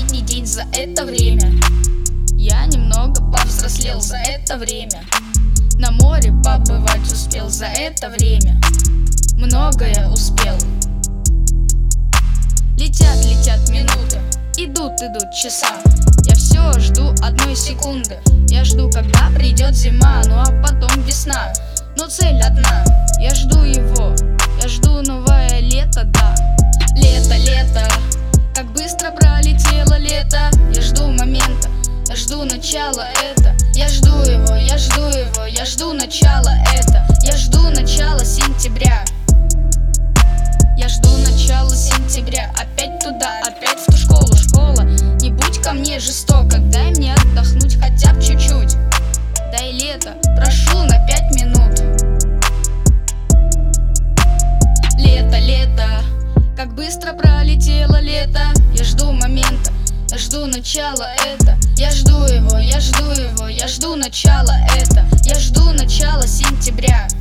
последний день за это время. Я немного повзрослел за это время. На море побывать успел за это время. Многое успел. Летят, летят минуты, идут, идут часа. Я все жду одной секунды. Я жду, когда придет зима, ну а потом весна. Но цель одна, я жду его. Я жду новое лето, да. Лето, лето, как быстро пролетело лето. Я жду момента, я жду начала это. Я жду его, я жду его, я жду начала это. Я жду начала сентября. Я жду начала сентября. Опять туда, опять в ту школу. Школа, не будь ко мне жестоко. Дай мне отдохнуть хотя бы чуть-чуть. Дай лето, прошу на 5 минут. Лето, лето, как быстро пролетело лето. Я жду момента, я жду начала это. Я жду его, я жду его, я жду начала это. Я жду начала сентября.